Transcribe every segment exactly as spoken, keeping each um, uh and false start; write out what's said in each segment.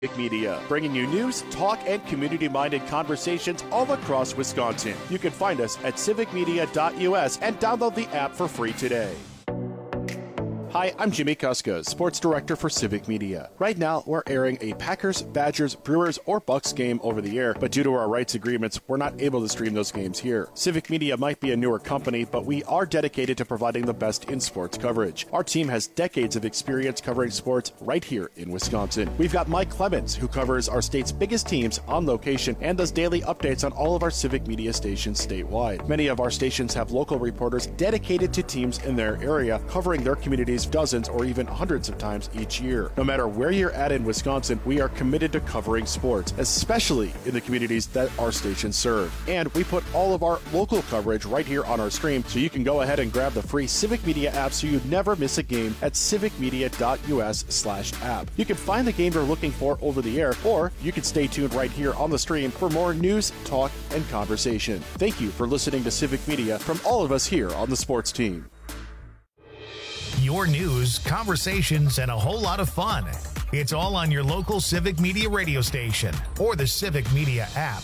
Civic Media, bringing you news, talk, and community-minded conversations all across Wisconsin. You can find us at civic media dot U S and download the app for free today. Hi, I'm Jimmy Kuska, Sports Director for Civic Media. Right now, we're airing a Packers, Badgers, Brewers, or Bucks game over the air, but due to our rights agreements, we're not able to stream those games here. Civic Media might be a newer company, but we are dedicated to providing the best in sports coverage. Our team has decades of experience covering sports right here in Wisconsin. We've got Mike Clemens, who covers our state's biggest teams on location and does daily updates on all of our Civic Media stations statewide. Many of our stations have local reporters dedicated to teams in their area, covering their communities dozens or even hundreds of times each year. No matter where you're at in Wisconsin, we are committed to covering sports, especially in the communities that our stations serve. And we put all of our local coverage right here on our stream, so you can go ahead and grab the free Civic Media app so you never miss a game at civic media dot U S slash app. You can find the game you're looking for over the air, or you can stay tuned right here on the stream for more news, talk, and conversation. Thank you for listening to Civic Media from all of us here on the sports team. Your news, conversations, and a whole lot of fun. It's all on your local Civic Media radio station or the Civic Media app.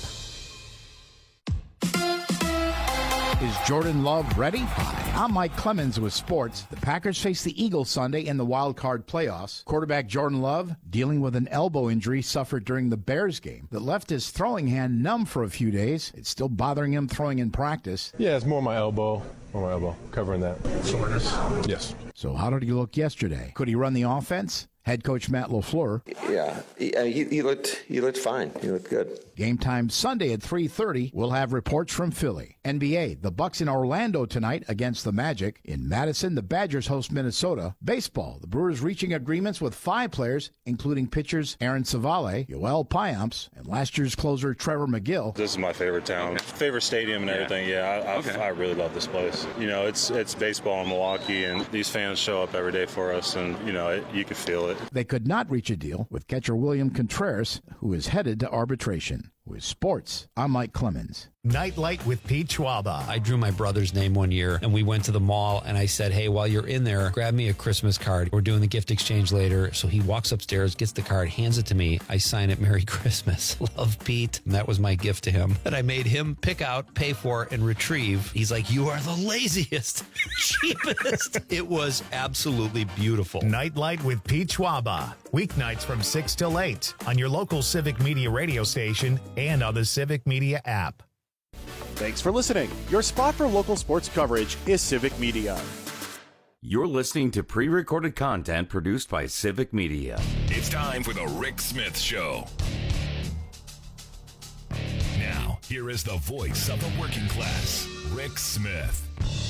Is Jordan Love ready? Hi, I'm Mike Clemens with sports. The Packers face the Eagles Sunday in the wild card playoffs. Quarterback Jordan Love dealing with an elbow injury suffered during the Bears game that left his throwing hand numb for a few days. It's still bothering him throwing in practice. Yeah, it's more my elbow. More my elbow. Covering that. Soreness? Yes. So how did he look yesterday? Could he run the offense? Head coach Matt LaFleur. Yeah, he, uh, he, he looked he looked fine. He looked good. Game time Sunday at three thirty. We'll have reports from Philly. N B A, the Bucks in Orlando tonight against the Magic. In Madison, the Badgers host Minnesota. Baseball, the Brewers reaching agreements with five players, including pitchers Aaron Savale, Yoel Payamps, and last year's closer Trevor McGill. This is my favorite town. Okay. Favorite stadium and everything. Yeah, yeah I, okay. I really love this place. You know, it's it's baseball in Milwaukee, and these fans show up every day for us, and, you know, it, you can feel it. They could not reach a deal with catcher William Contreras, who is headed to arbitration. With sports, I'm Mike Clemens. Nightlight with Pete Schwaba. I drew my brother's name one year, and we went to the mall, and I said, hey, while you're in there, grab me a Christmas card. We're doing the gift exchange later. So he walks upstairs, gets the card, hands it to me. I sign it, Merry Christmas. Love, Pete. And that was my gift to him that I made him pick out, pay for, and retrieve. He's like, you are the laziest, cheapest. It was absolutely beautiful. Nightlight with Pete Schwaba. Weeknights from six till eight on your local Civic Media radio station and on the Civic Media app. Thanks for listening. Your spot for local sports coverage is Civic Media. You're listening to pre-recorded content produced by Civic Media. It's time for the Rick Smith Show. Now, here is the voice of the working class, Rick Smith.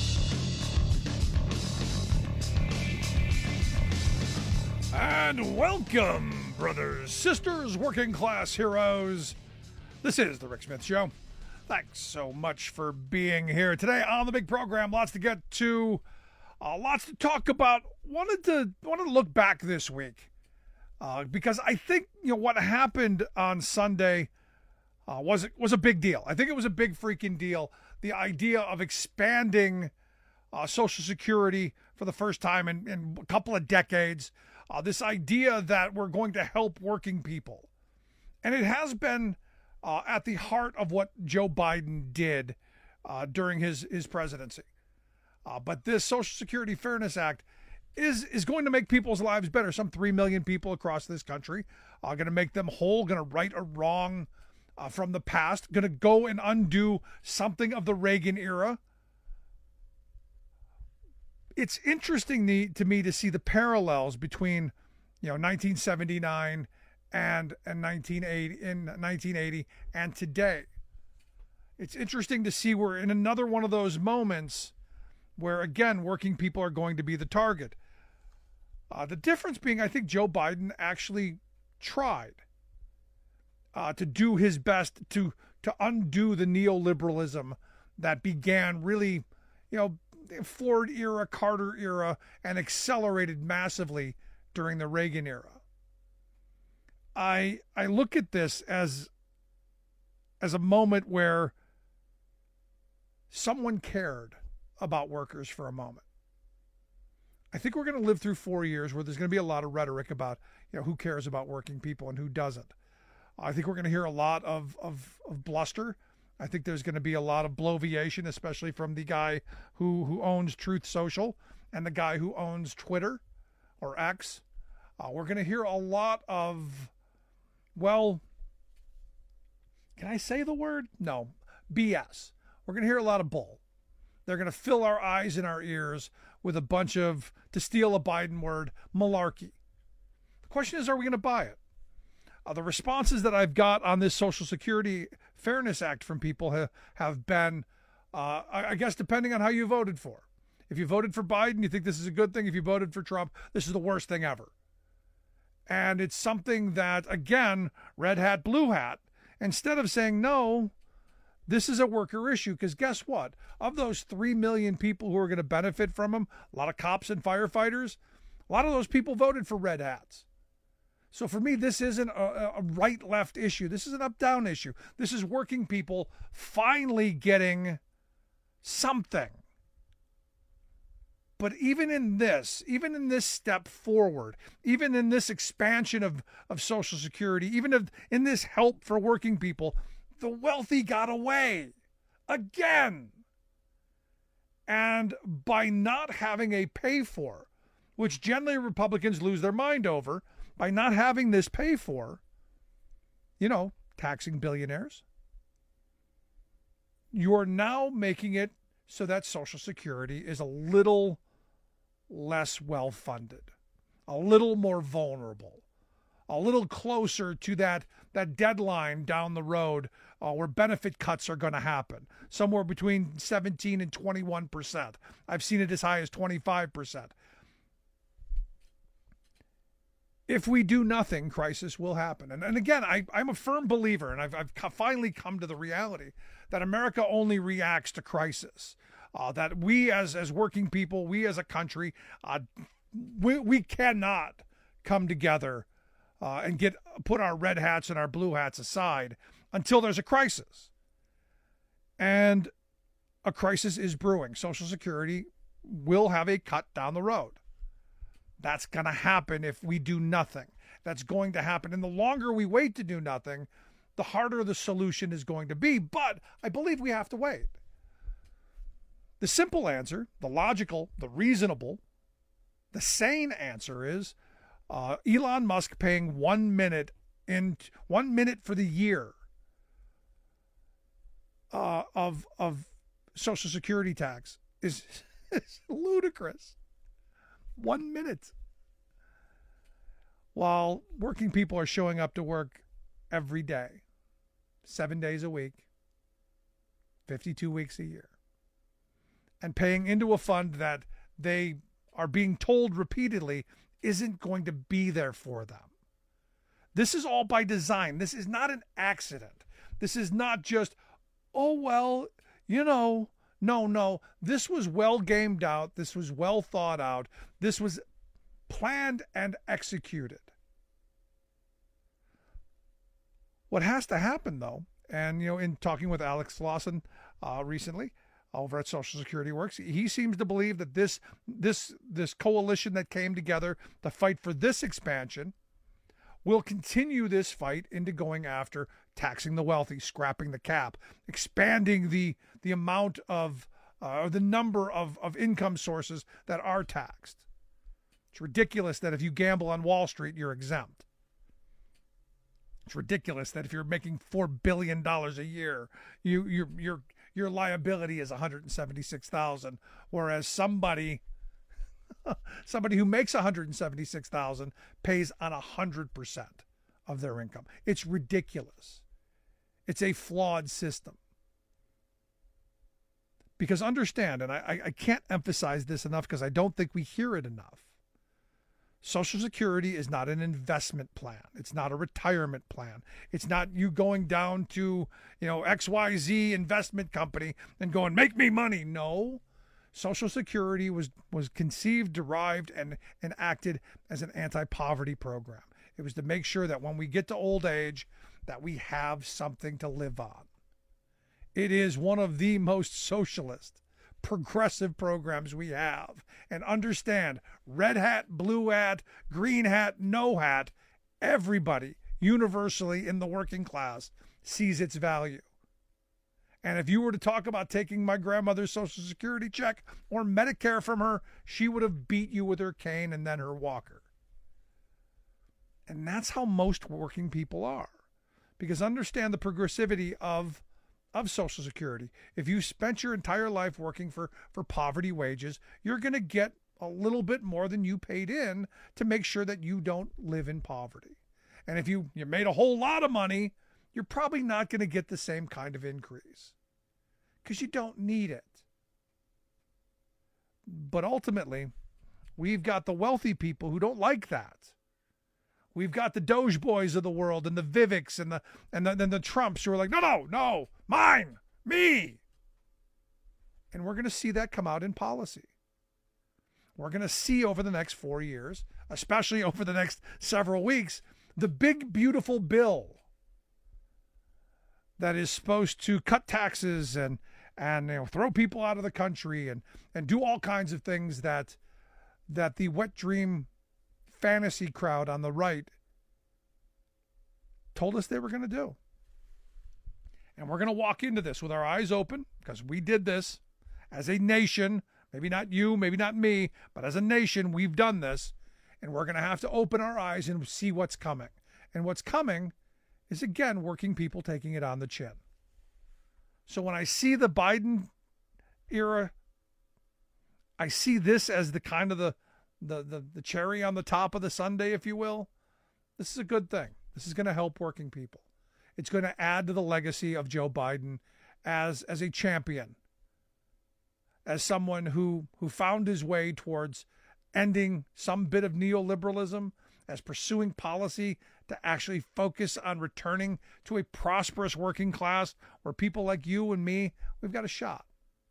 And welcome, brothers, sisters, working class heroes. This is the Rick Smith Show. Thanks so much for being here today on the big program. Lots to get to, uh, lots to talk about. Wanted to wanted to look back this week uh, because I think you know what happened on Sunday uh, was was a big deal. I think it was a big freaking deal. The idea of expanding uh, Social Security for the first time in, in a couple of decades. Uh, this idea that we're going to help working people, and it has been. Uh, at the heart of what Joe Biden did uh, during his, his presidency. Uh, but this Social Security Fairness Act is is going to make people's lives better. Some three million people across this country are going to make them whole, going to right a wrong uh, from the past, going to go and undo something of the Reagan era. It's interesting to, to me to see the parallels between, you know, nineteen seventy-nine and and nineteen eighty in nineteen eighty and today. It's interesting to see we're in another one of those moments where, again, working people are going to be the target. Uh, the difference being, I think Joe Biden actually tried uh, to do his best to to undo the neoliberalism that began really, you know, Ford era, Carter era, and accelerated massively during the Reagan era. I I look at this as as a moment where someone cared about workers for a moment. I think we're going to live through four years where there's going to be a lot of rhetoric about, you know, who cares about working people and who doesn't. I think we're going to hear a lot of, of, of bluster. I think there's going to be a lot of bloviation, especially from the guy who, who owns Truth Social and the guy who owns Twitter or X. Uh, we're going to hear a lot of, well, can I say the word? No, B S. We're going to hear a lot of bull. They're going to fill our eyes and our ears with a bunch of, to steal a Biden word, malarkey. The question is, are we going to buy it? Uh, the responses that I've got on this Social Security Fairness Act from people ha- have been, uh, I-, I guess, depending on how you voted for. If you voted for Biden, you think this is a good thing. If you voted for Trump, this is the worst thing ever. And it's something that, again, red hat, blue hat, instead of saying, no, this is a worker issue, because guess what? Of those three million people who are going to benefit from them, a lot of cops and firefighters, a lot of those people voted for red hats. So for me, this isn't a, a right-left issue. This is an up-down issue. This is working people finally getting something. But even in this, even in this step forward, even in this expansion of, of Social Security, even if, in this help for working people, the wealthy got away again. And by not having a pay for, which generally Republicans lose their mind over, by not having this pay for, you know, taxing billionaires, you're now making it so that Social Security is a little less well-funded, a little more vulnerable, a little closer to that, that deadline down the road uh, where benefit cuts are going to happen, somewhere between seventeen and twenty-one percent. I've seen it as high as twenty-five percent. If we do nothing, crisis will happen. And, and again, I, I'm a firm believer, and I've, I've finally come to the reality that America only reacts to crisis. Uh, that we as, as working people, we as a country, uh, we, we cannot come together uh, and get put our red hats and our blue hats aside until there's a crisis. And a crisis is brewing. Social Security will have a cut down the road. That's going to happen if we do nothing. That's going to happen. And the longer we wait to do nothing, the harder the solution is going to be. But I believe we have to wait. The simple answer, the logical, the reasonable, the sane answer is uh, Elon Musk paying one minute in one minute for the year uh, of of Social Security tax is, is ludicrous. One minute. While working people are showing up to work every day, seven days a week, fifty-two weeks a year, and paying into a fund that they are being told repeatedly isn't going to be there for them. This is all by design. This is not an accident. This is not just, oh, well, you know, no, no. This was well gamed out. This was well thought out. This was planned and executed. What has to happen, though, and, you know, in talking with Alex Lawson uh, recently, over at Social Security Works, he seems to believe that this this this coalition that came together to fight for this expansion will continue this fight into going after taxing the wealthy, scrapping the cap, expanding the the amount of uh, or the number of, of income sources that are taxed. It's ridiculous that if you gamble on Wall Street, you're exempt. It's ridiculous that if you're making four billion dollars a year, you you're you're your liability is one hundred seventy-six thousand dollars, whereas somebody somebody who makes one hundred seventy-six thousand dollars pays on one hundred percent of their income. It's ridiculous. It's a flawed system. Because understand, and I, I can't emphasize this enough because I don't think we hear it enough, Social Security is not an investment plan. It's not a retirement plan. It's not you going down to, you know, X Y Z investment company and going, make me money. No. Social Security was, was conceived, derived, and enacted as an anti-poverty program. It was to make sure that when we get to old age, that we have something to live on. It is one of the most socialist progressive programs we have. And understand, red hat, blue hat, green hat, no hat, everybody universally in the working class sees its value. And if you were to talk about taking my grandmother's Social Security check or Medicare from her, she would have beat you with her cane and then her walker. And that's how most working people are. Because understand the progressivity of, of Social Security. If you spent your entire life working for, for poverty wages, you're going to get a little bit more than you paid in to make sure that you don't live in poverty. And if you, you made a whole lot of money, you're probably not going to get the same kind of increase because you don't need it. But ultimately, we've got the wealthy people who don't like that. We've got the Doge boys of the world and the Viviks and the and the, and the Trumps who are like, no, no, no, mine, me. And we're going to see that come out in policy. We're going to see over the next four years, especially over the next several weeks, the big, beautiful bill that is supposed to cut taxes and and you know, throw people out of the country and and do all kinds of things that that the wet dream fantasy crowd on the right told us they were going to do. And we're going to walk into this with our eyes open because we did this as a nation. Maybe not you, maybe not me, but as a nation, we've done this. And we're going to have to open our eyes and see what's coming. And what's coming is, again, working people taking it on the chin. So when I see the Biden era, I see this as the kind of the, the, the, the cherry on the top of the sundae, if you will. This is a good thing. This is going to help working people. It's going to add to the legacy of Joe Biden as, as a champion, as someone who, who found his way towards ending some bit of neoliberalism, as pursuing policy to actually focus on returning to a prosperous working class where people like you and me, we've got a shot.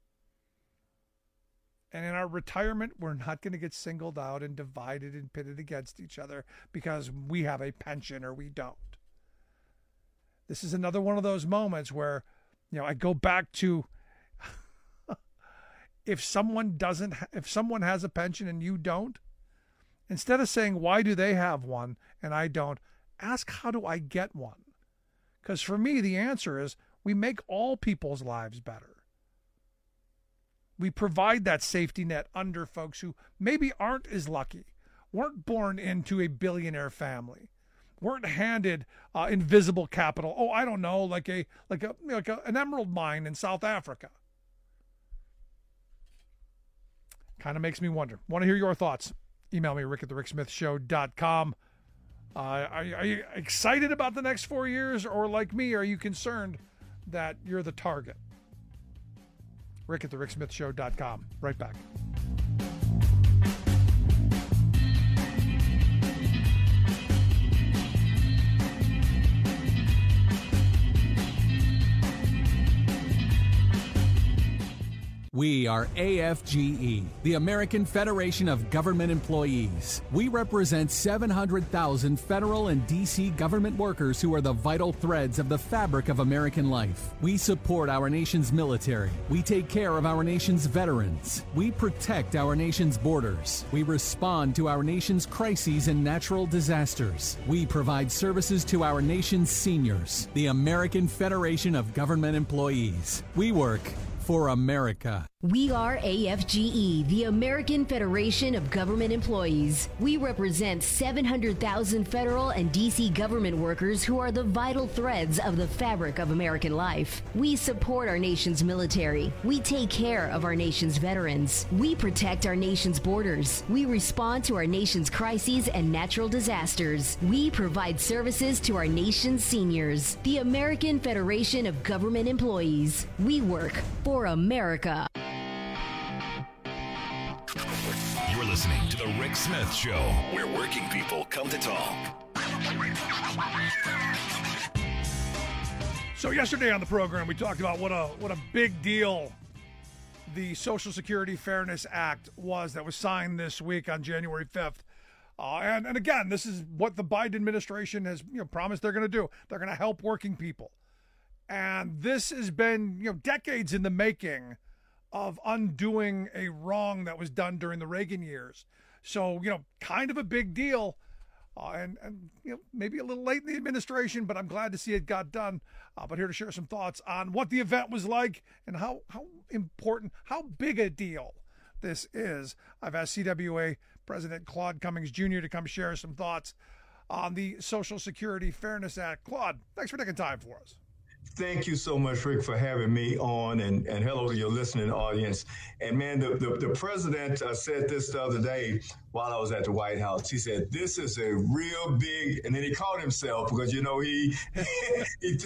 And in our retirement, we're not going to get singled out and divided and pitted against each other because we have a pension or we don't. This is another one of those moments where, you know, I go back to if someone doesn't, if someone has a pension and you don't, instead of saying, why do they have one and I don't, ask, how do I get one? Because for me, the answer is we make all people's lives better. We provide that safety net under folks who maybe aren't as lucky, weren't born into a billionaire family, weren't handed uh, invisible capital. Oh, I don't know, like a like a like a, an emerald mine in South Africa. Kind of makes me wonder. Want to hear your thoughts? Email me, rick at the rick smith show dot com. Uh, are, are you excited about the next four years? Or like me, are you concerned that you're the target? rick at the rick smith show dot com. Right back. We are A F G E, the American Federation of Government Employees. We represent seven hundred thousand federal and D C government workers who are the vital threads of the fabric of American life. We support our nation's military. We take care of our nation's veterans. We protect our nation's borders. We respond to our nation's crises and natural disasters. We provide services to our nation's seniors. The American Federation of Government Employees. We work for America. We are A F G E, the American Federation of Government Employees. We represent seven hundred thousand federal and D C government workers who are the vital threads of the fabric of American life. We support our nation's military. We take care of our nation's veterans. We protect our nation's borders. We respond to our nation's crises and natural disasters. We provide services to our nation's seniors. The American Federation of Government Employees. We work for America. You're listening to The Rick Smith Show, where working people come to talk. So yesterday on the program, we talked about what a what a big deal the Social Security Fairness Act was that was signed this week on January fifth. Uh, and, and again, this is what the Biden administration has you know, promised they're going to do. They're going to help working people. And this has been you know decades in the making of undoing a wrong that was done during the Reagan years. So, you know, kind of a big deal. Uh, and, and, you know, maybe a little late in the administration, but I'm glad to see it got done. Uh, but here to share some thoughts on what the event was like and how, how important, how big a deal this is. I've asked C W A President Claude Cummings Junior to come share some thoughts on the Social Security Fairness Act. Claude, thanks for taking time for us. Thank you so much, Rick, for having me on, and, and hello to your listening audience. And man, the, the, the president uh, said this the other day while I was at the White House. He said, this is a real big, and then he called himself because, you know, he he,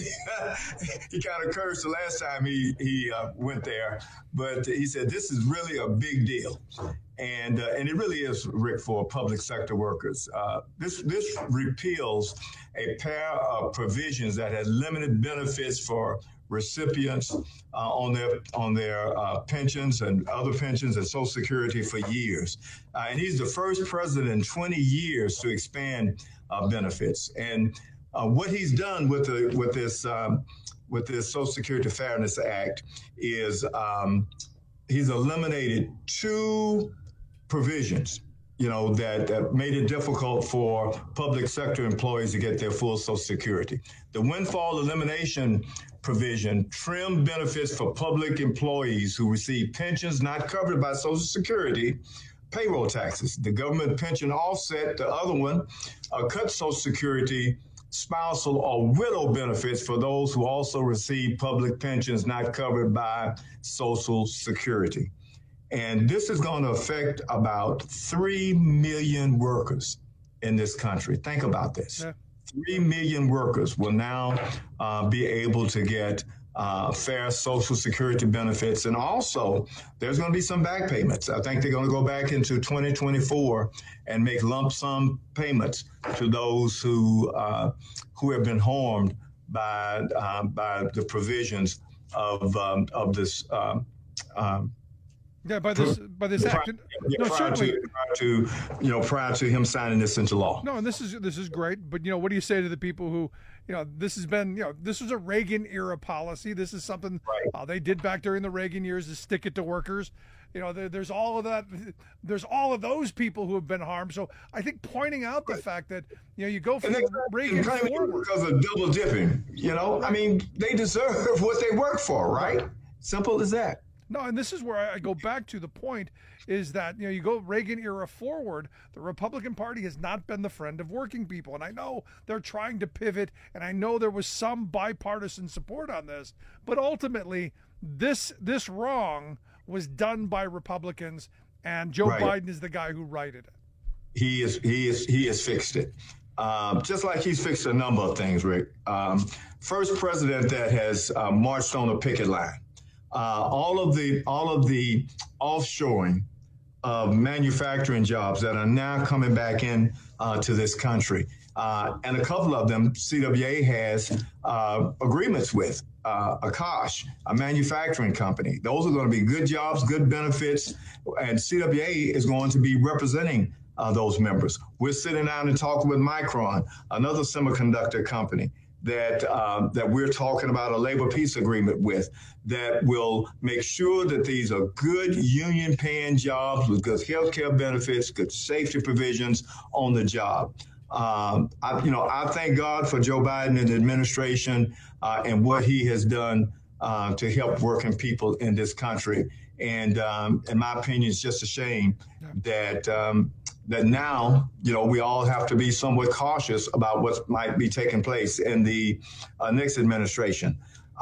he kind of cursed the last time he, he uh, went there. But he said, this is really a big deal. And uh, and it really is, Rick, for public sector workers. Uh, this this repeals a pair of provisions that had limited benefits for recipients uh, on their on their uh, pensions and other pensions and Social Security for years. Uh, and he's the first president in twenty years to expand uh, benefits. And uh, what he's done with the with this um, with this Social Security Fairness Act is um, he's eliminated two provisions, you know, that, that made it difficult for public sector employees to get their full Social Security. The windfall elimination provision trimmed benefits for public employees who receive pensions not covered by Social Security, payroll taxes. The government pension offset, the other one, uh, cut Social Security, spousal or widow benefits for those who also receive public pensions not covered by Social Security. And this is going to affect about three million workers in this country. Think about this. Yeah. three million workers will now uh, be able to get uh, fair Social Security benefits. And also, there's going to be some back payments. I think they're going to go back into twenty twenty-four and make lump sum payments to those who uh, who have been harmed by uh, by the provisions of um, of this um, um, Yeah, by this by this prior, act. Yeah, no, prior certainly. To, prior to you know prior to him signing this into law. No, and this is this is great. But you know, what do you say to the people who, you know, this has been, you know, this was a Reagan era policy. This is something right. uh, they did back during the Reagan years to stick it to workers. You know, there, there's all of that. There's all of those people who have been harmed. So I think pointing out the right. fact that, you know, you go from Reagan forward because of double dipping. You know, I mean, they deserve what they work for, right? Simple as that. No, and this is where I go back to the point is that, you know, you go Reagan era forward, the Republican Party has not been the friend of working people. And I know they're trying to pivot, and I know there was some bipartisan support on this, but ultimately this this wrong was done by Republicans, and Joe right. Biden is the guy who righted it. He is he is he has fixed it. Um, just like he's fixed a number of things, Rick. Um, first president that has uh, marched on a picket line. Uh, all of the all of the offshoring of manufacturing jobs that are now coming back in uh, to this country, uh, and a couple of them C W A has uh, agreements with. Uh, Akash, a manufacturing company. Those are going to be good jobs, good benefits, and C W A is going to be representing uh, those members. We're sitting down and talking with Micron, another semiconductor company that uh, that we're talking about a labor peace agreement with that will make sure that these are good union paying jobs with good health care benefits, good safety provisions on the job. Um, I, you know, I thank God for Joe Biden and the administration uh, and what he has done uh, to help working people in this country. And um, in my opinion, it's just a shame that um, that now, you know, we all have to be somewhat cautious about what might be taking place in the uh, next administration.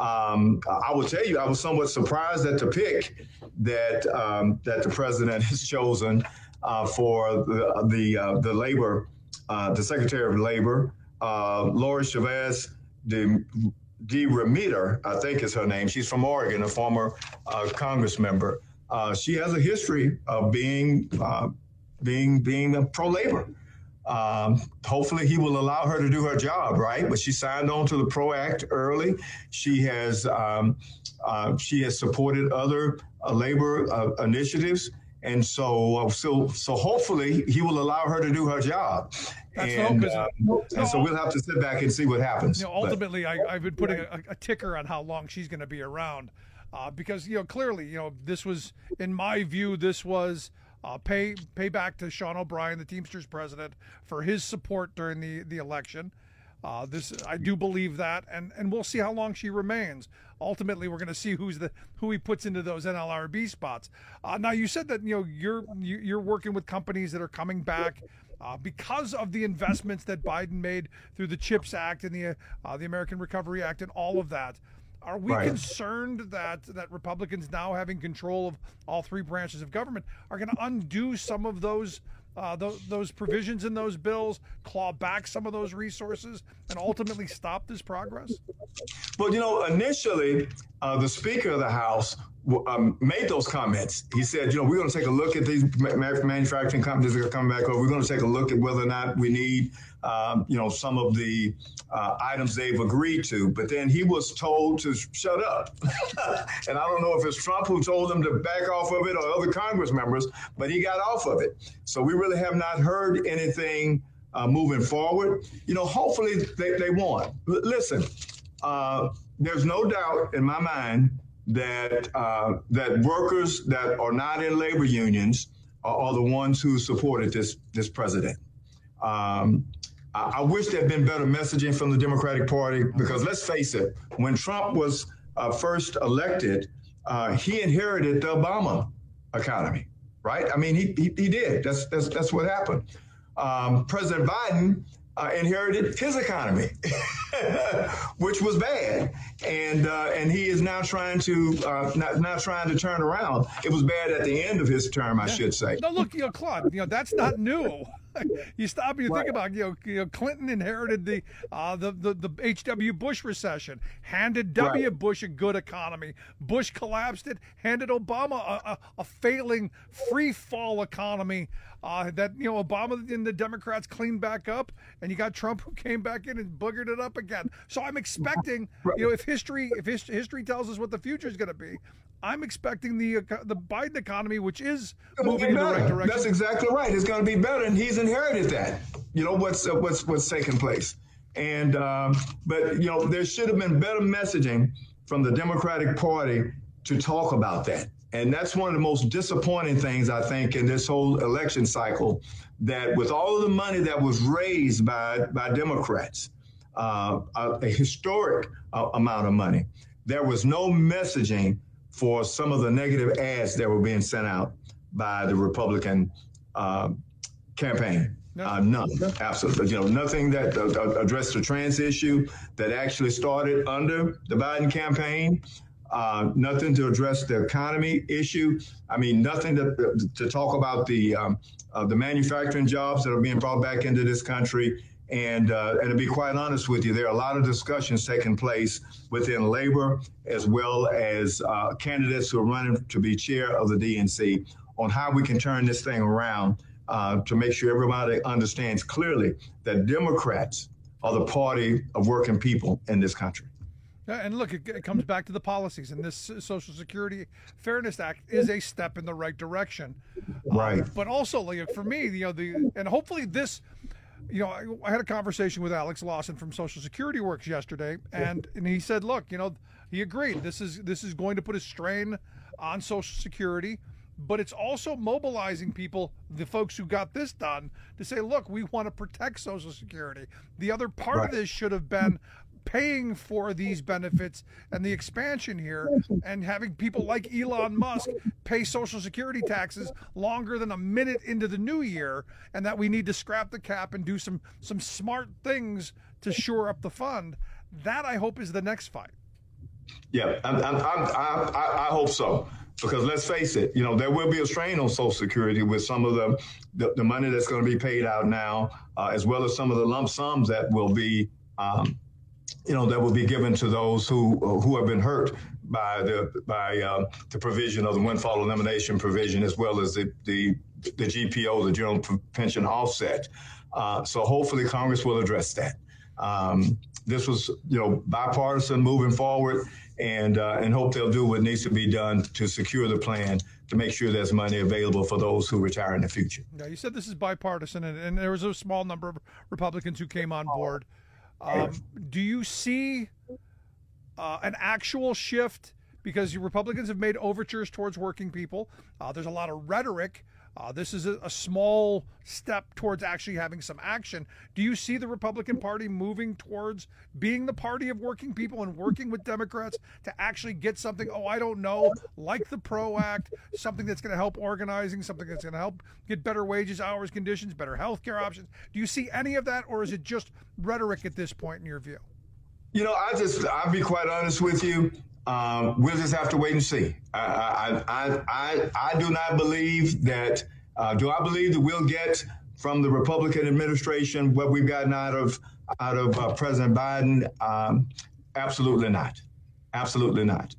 Um, I will tell you, I was somewhat surprised at the pick that um, that the president has chosen uh, for the the, uh, the labor, uh, the Secretary of Labor, uh, Lori Chavez de, de Remeter, I think is her name. She's from Oregon, a former uh, Congress member. Uh, she has a history of being uh, being being a pro-labor. Um, hopefully he will allow her to do her job, right? But she signed on to the PRO Act early. She has um, uh, she has supported other uh, labor uh, initiatives, and so uh, so so hopefully he will allow her to do her job. That's and, hope, uh, no, and so we'll have to sit back and see what happens. You know, ultimately, but, I, I've been putting a, a ticker on how long she's going to be around. uh, because, you know, clearly, you know, this was, in my view, this was uh, pay pay back to Sean O'Brien, the Teamsters president, for his support during the, the election. Uh, this I do believe that, and, and we'll see how long she remains. Ultimately, we're going to see who's the who he puts into those N L R B spots. Uh, now, you said that you know you're you're working with companies that are coming back uh, because of the investments that Biden made through the CHIPS Act and the uh, the American Recovery Act and all of that. Are we right. concerned that that Republicans now having control of all three branches of government are going to undo some of those? Uh, those, those provisions in those bills, claw back some of those resources, and ultimately stop this progress? Well, you know, initially, uh, the Speaker of the House um, made those comments. He said, you know, we're going to take a look at these manufacturing companies that are coming back over. We're going to take a look at whether or not we need, um, you know, some of the uh, items they've agreed to. But then he was told to shut up. And I don't know if it's Trump who told him to back off of it or other Congress members, but he got off of it. So we really have not heard anything uh, moving forward. You know, hopefully they, they won't. L- listen, uh, there's no doubt in my mind that uh, that workers that are not in labor unions are, are the ones who supported this this president. Um, I, I wish there had been better messaging from the Democratic Party, because let's face it, when Trump was uh, first elected, uh, he inherited the Obama economy, right? I mean, he he, he did. That's that's that's what happened. Um, President Biden uh, inherited his economy, which was bad, and uh, and he is now trying to uh, not, now trying to turn around. It was bad at the end of his term, I yeah. should say. No, look, you know, Claude, you know that's not new. You stop and you right. think about, you know, you know, Clinton inherited the, uh, the the the H W Bush recession, handed W. Right. Bush a good economy. Bush collapsed it, handed Obama a, a, a failing free fall economy uh, that, you know, Obama and the Democrats cleaned back up, and you got Trump who came back in and boogered it up again. So I'm expecting, right. you know, if history if his, history tells us what the future is going to be, I'm expecting the the Biden economy, which is moving in the right direction. That's exactly right. It's going to be better, and he's inherited that. You know what's uh, what's what's taking place, and um, but you know there should have been better messaging from the Democratic Party to talk about that, and that's one of the most disappointing things I think in this whole election cycle. That with all of the money that was raised by by Democrats, uh, a, a historic uh, amount of money, there was no messaging for some of the negative ads that were being sent out by the Republican uh, campaign. No. Uh, none, absolutely. You know, nothing that uh, addressed the trans issue that actually started under the Biden campaign. Uh, nothing to address the economy issue. I mean, nothing to, to talk about the um, uh, the manufacturing jobs that are being brought back into this country. And uh, and to be quite honest with you, there are a lot of discussions taking place within labor, as well as uh, candidates who are running to be chair of the D N C, on how we can turn this thing around uh, to make sure everybody understands clearly that Democrats are the party of working people in this country. And look, it, it comes back to the policies, and this Social Security Fairness Act is a step in the right direction. Right. Uh, but also, like, for me, you know, the and hopefully this. You know, I, I had a conversation with Alex Lawson from Social Security Works yesterday, and, and he said, look, you know, he agreed. This is this is going to put a strain on Social Security, but it's also mobilizing people, the folks who got this done, to say, look, we want to protect Social Security. The other part right. of this should have been paying for these benefits and the expansion here, and having people like Elon Musk pay Social Security taxes longer than a minute into the new year, and that we need to scrap the cap and do some some smart things to shore up the fund. That, I hope, is the next fight. Yeah, I'm, I'm, I'm, I, I hope so. Because let's face it, you know, there will be a strain on Social Security with some of the, the, the money that's going to be paid out now, uh, as well as some of the lump sums that will be um, you know, that will be given to those who who have been hurt by the by uh, the provision of the windfall elimination provision, as well as the the, the G P O, the General Pension Offset. Uh, so hopefully Congress will address that. Um, this was, you know, bipartisan moving forward, and uh, and hope they'll do what needs to be done to secure the plan to make sure there's money available for those who retire in the future. Yeah, you said this is bipartisan, and, and there was a small number of Republicans who came on board. Um, do you see uh, an actual shift because Republicans have made overtures towards working people. Uh, there's a lot of rhetoric. Uh, this is a, a small step towards actually having some action. Do you see the Republican Party moving towards being the party of working people and working with Democrats to actually get something, oh, I don't know, like the PRO Act, something that's going to help organizing, something that's going to help get better wages, hours, conditions, better health care options? Do you see any of that, or is it just rhetoric at this point in your view? You know, I just, I'll be quite honest with you. Um, we'll just have to wait and see. I, I, I, I, I do not believe that, uh, do I believe that we'll get from the Republican administration what we've gotten out of, out of uh, President Biden? Um, absolutely not. Absolutely not.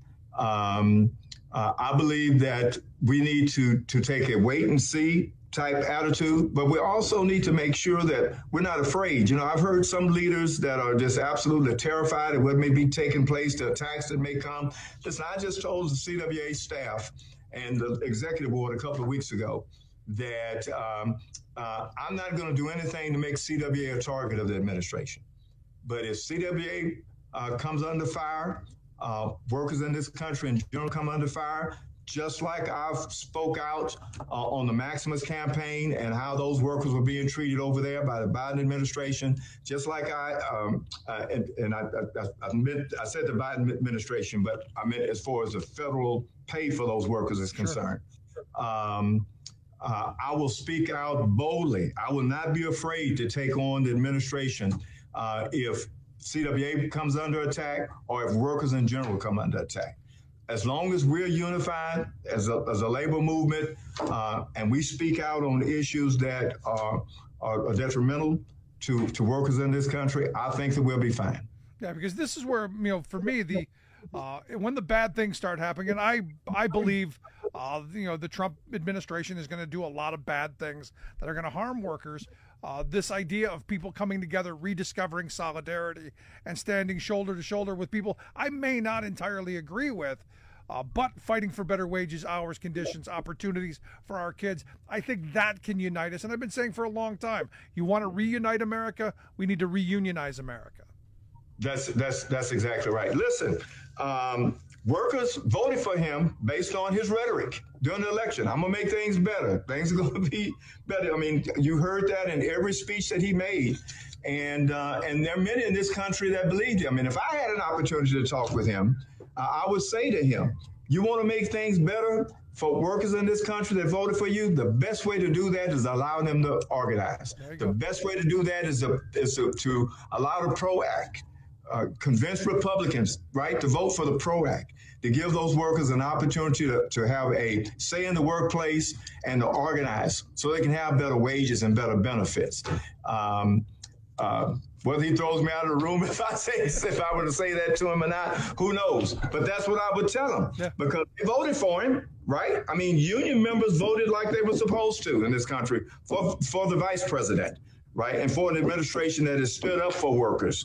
Um, uh, I believe that we need to, to take a wait and see type attitude, but we also need to make sure that we're not afraid. You know, I've heard some leaders that are just absolutely terrified of what may be taking place, the attacks that may come. Listen, I just told the C W A staff and the executive board a couple of weeks ago that um, uh, I'm not going to do anything to make C W A a target of the administration. But if C W A uh, comes under fire, uh, workers in this country in general come under fire, just like I've spoke out uh, on the Maximus campaign and how those workers were being treated over there by the Biden administration, just like I, um, uh, and, and I, I, I, meant, I said the Biden administration, but I meant as far as the federal pay for those workers is concerned. Sure. Um, uh, I will speak out boldly. I will not be afraid to take on the administration uh, if C W A comes under attack or if workers in general come under attack. As long as we're unified as a, as a labor movement uh, and we speak out on issues that are, are, are detrimental to, to workers in this country, I think that we'll be fine. Yeah, because this is where, you know, for me, the uh, when the bad things start happening, and I I believe, uh, you know, the Trump administration is going to do a lot of bad things that are going to harm workers. Uh, this idea of people coming together, rediscovering solidarity, and standing shoulder to shoulder with people I may not entirely agree with, uh, but fighting for better wages, hours, conditions, opportunities for our kids, I think that can unite us. And I've been saying for a long time, you want to reunite America, we need to reunionize America. That's that's that's exactly right. Listen, um, workers voted for him based on his rhetoric during the election. I'm going to make things better. Things are going to be better. I mean, you heard that in every speech that he made. And uh, and there are many in this country that believed him. And if I had an opportunity to talk with him, uh, I would say to him, you want to make things better for workers in this country that voted for you? The best way to do that is allow them to organize. The go. best way to do that is to, is to, to allow the PRO Act. Uh, convince Republicans, right, to vote for the PRO Act, to give those workers an opportunity to, to have a say in the workplace and to organize so they can have better wages and better benefits. Um, uh, whether he throws me out of the room if I say if I were to say that to him or not, who knows? But that's what I would tell him yeah. because they voted for him, right? I mean, union members voted like they were supposed to in this country for for the vice president, right, and for an administration that has stood up for workers.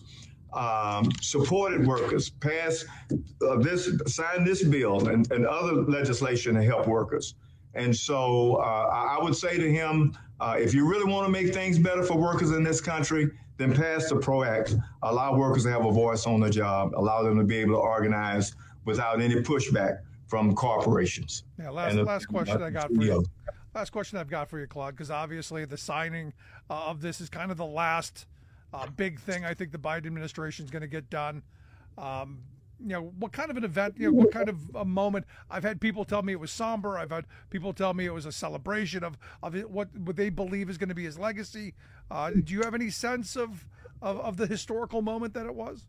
Um, supported workers, passed uh, this, signed this bill and, and other legislation to help workers. And so uh, I would say to him, uh, if you really want to make things better for workers in this country, then pass the PRO Act, allow workers to have a voice on the job, allow them to be able to organize without any pushback from corporations. Yeah, last, and, last question uh, I got for you. Last question I've got for you, Claude, because obviously the signing uh, of this is kind of the last Uh, big thing I think the Biden administration is going to get done. Um, you know, what kind of an event, you know, what kind of a moment? I've had people tell me it was somber. I've had people tell me it was a celebration of, of it, what, what they believe is going to be his legacy. Uh, do you have any sense of, of, of the historical moment that it was?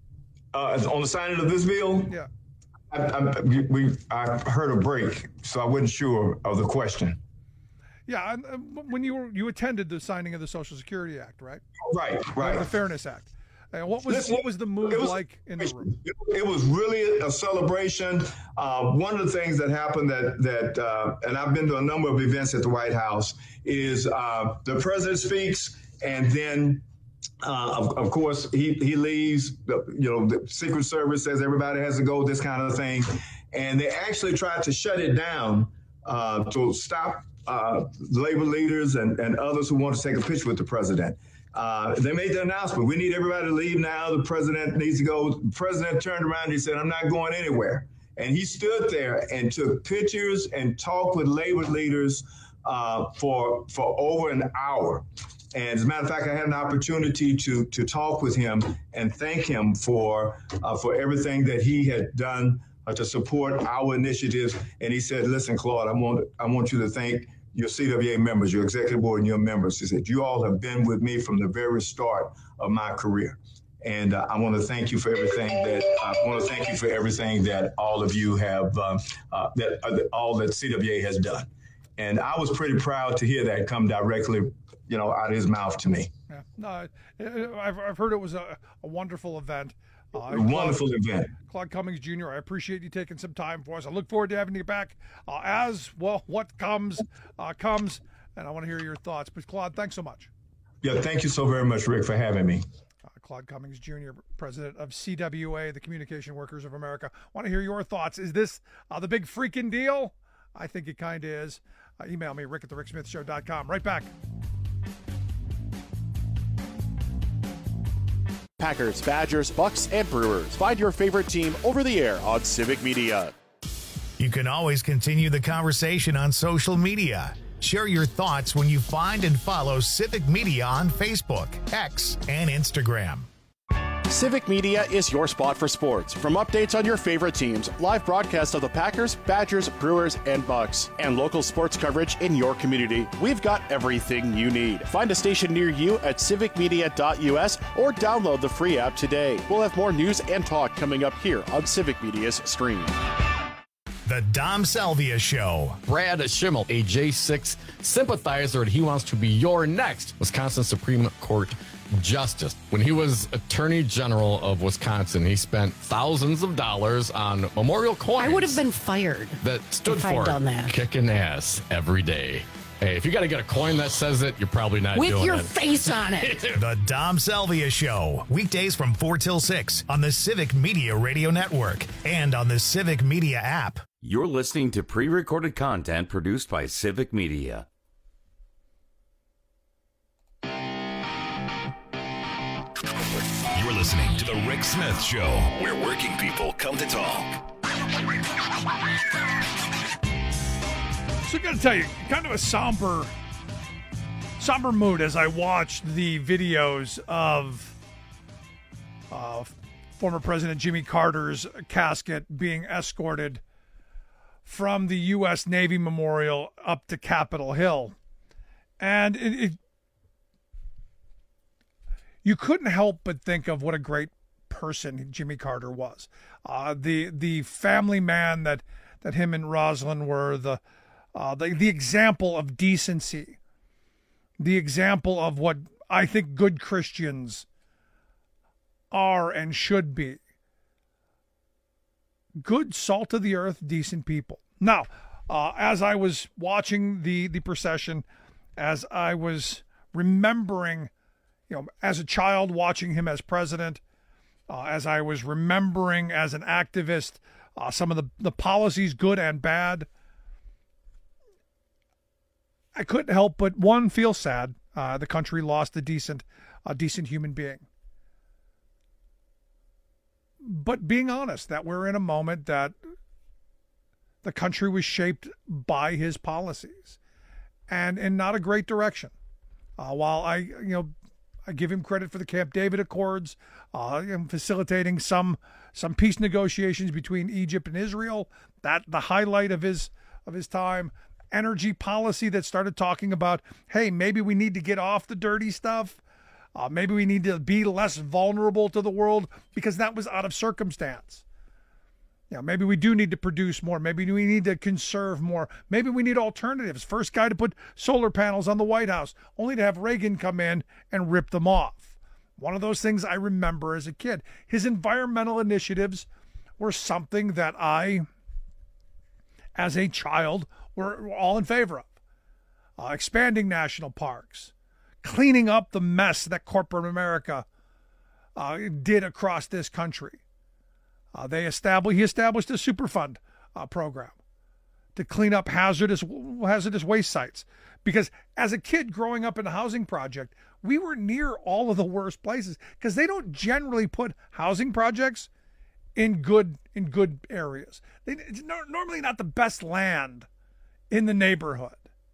Uh, on the signing of this bill? Yeah. I, I, we, I heard a break, so I wasn't sure of the question. Yeah, and when you were you attended the signing of the Social Security Act, right? Right, right. The Fairness Act. And what was Listen, what was the mood was, like in the room? It was really a celebration. Uh, one of the things that happened that that uh, and I've been to a number of events at the White House is uh, the president speaks, and then uh, of, of course he he leaves. You know, the Secret Service says everybody has to go. This kind of thing, and they actually tried to shut it down uh, to stop. Uh, labor leaders and, and others who want to take a picture with the president. Uh, they made the announcement, we need everybody to leave now. The president needs to go. The president turned around and he said, I'm not going anywhere. And he stood there and took pictures and talked with labor leaders uh, for for over an hour. And as a matter of fact, I had an opportunity to to talk with him and thank him for uh, for everything that he had done uh, to support our initiatives. And he said, "Listen, Claude, I want I want you to thank your C W A members, your executive board, and your members." He said, "You all have been with me from the very start of my career. And uh, I want to thank you for everything that uh, I want to thank you for everything that all of you have um, uh, that uh, all that C W A has done." And I was pretty proud to hear that come directly, you know, out of his mouth to me. Yeah, no, I've I've heard it was a, a wonderful event. Uh, a wonderful Claude, event. Claude Cummings Junior, I appreciate you taking some time for us. I look forward to having you back uh, as well. What comes uh, comes, and I want to hear your thoughts. But Claude, thanks so much. Yeah, thank you so very much, Rick, for having me. Claude Cummings Junior, president of C W A, the Communication Workers of America. Want to hear your thoughts. Is this uh, the big freaking deal? I think it kind of is. Uh, email me, rick at the rick smith show dot com. Right back. Packers, Badgers, Bucks, and Brewers. Find your favorite team over the air on Civic Media. You can always continue the conversation on social media. Share your thoughts when you find and follow Civic Media on Facebook, X, and Instagram. Civic Media is your spot for sports. From updates on your favorite teams, live broadcasts of the Packers, Badgers, Brewers, and Bucks, and local sports coverage in your community, we've got everything you need. Find a station near you at civic media dot u s or download the free app today. We'll have more news and talk coming up here on Civic Media's stream. The Dom Salvia Show. Brad Schimmel, a J six sympathizer, and he wants to be your next Wisconsin Supreme Court justice. When he was Attorney General of Wisconsin, he spent thousands of dollars on memorial coins. I would have been fired that stood if for I'd done that. Kicking ass every day. Hey, if you got to get a coin that says it, you're probably not With doing it. your face on it. The Dom Salvia Show. Weekdays from four till six on the Civic Media Radio Network and on the Civic Media app. You're listening to pre-recorded content produced by Civic Media. You're listening to The Rick Smith Show, where working people come to talk. So I got to tell you, kind of a somber, somber mood as I watched the videos of uh, former President Jimmy Carter's casket being escorted from the U S Navy Memorial up to Capitol Hill. And it, it, you couldn't help but think of what a great person Jimmy Carter was. Uh, the the family man that, that him and Rosalind were, the, uh, the the example of decency, the example of what I think good Christians are and should be. Good, salt of the earth, decent people. Now, uh, as I was watching the, the procession, as I was remembering, you know, as a child watching him as president, uh, as I was remembering as an activist, uh, some of the, the policies, good and bad, I couldn't help but, one, feel sad. Uh, the country lost a decent, a decent human being. But being honest, that we're in a moment that the country was shaped by his policies and in not a great direction. Uh, while I, you know, I give him credit for the Camp David Accords, uh, and facilitating some some peace negotiations between Egypt and Israel, that the highlight of his of his time. Energy policy that started talking about, hey, maybe we need to get off the dirty stuff. Uh, maybe we need to be less vulnerable to the world because that was out of circumstance. Yeah, maybe we do need to produce more. Maybe we need to conserve more. Maybe we need alternatives. First guy to put solar panels on the White House, only to have Reagan come in and rip them off. One of those things I remember as a kid. His environmental initiatives were something that I, as a child, were all in favor of. Uh, expanding national parks. Cleaning up the mess that corporate America uh, did across this country. Uh, they established, he established a Superfund uh, program to clean up hazardous hazardous waste sites. Because as a kid growing up in a housing project, we were near all of the worst places because they don't generally put housing projects in good in good areas. They, it's no, normally not the best land in the neighborhood,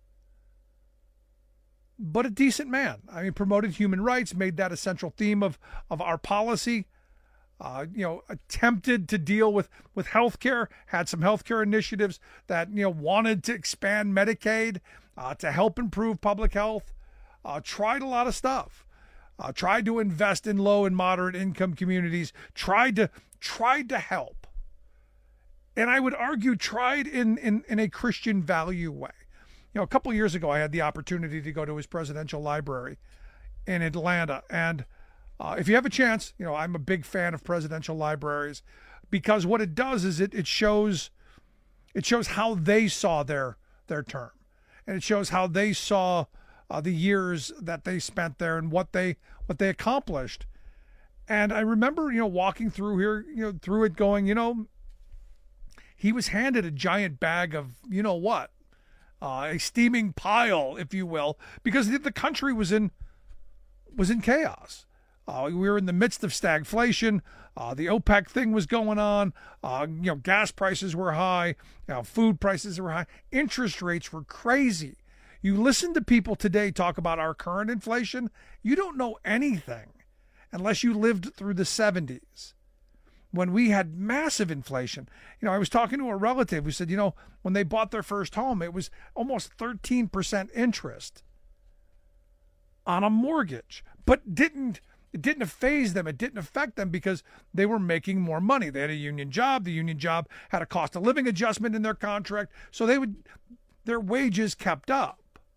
but a decent man. I mean, promoted human rights, made that a central theme of of our policy. Uh, you know, attempted to deal with with healthcare, had some healthcare initiatives that you know wanted to expand Medicaid uh, to help improve public health. Uh, tried a lot of stuff. Uh, tried to invest in low and moderate income communities. Tried to tried to help, and I would argue tried in in, in a Christian value way. You know, a couple of years ago, I had the opportunity to go to his presidential library in Atlanta, and uh, if you have a chance, you know, I'm a big fan of presidential libraries because what it does is it it shows it shows how they saw their their term, and it shows how they saw uh, the years that they spent there and what they what they accomplished. And I remember, you know, walking through here, you know, through it going, you know, he was handed a giant bag of, you know what, uh, a steaming pile, if you will, because the, the country was in, was in chaos. Uh, we were in the midst of stagflation. Uh, the OPEC thing was going on. Uh, you know, gas prices were high. You know, food prices were high. Interest rates were crazy. You listen to people today talk about our current inflation, you don't know anything unless you lived through the seventies when we had massive inflation. You know, I was talking to a relative who said, you know, when they bought their first home, it was almost thirteen percent interest on a mortgage, but didn't it didn't faze them. It didn't affect them because they were making more money. They had a union job. The union job had a cost of living adjustment in their contract, so they would their wages kept up.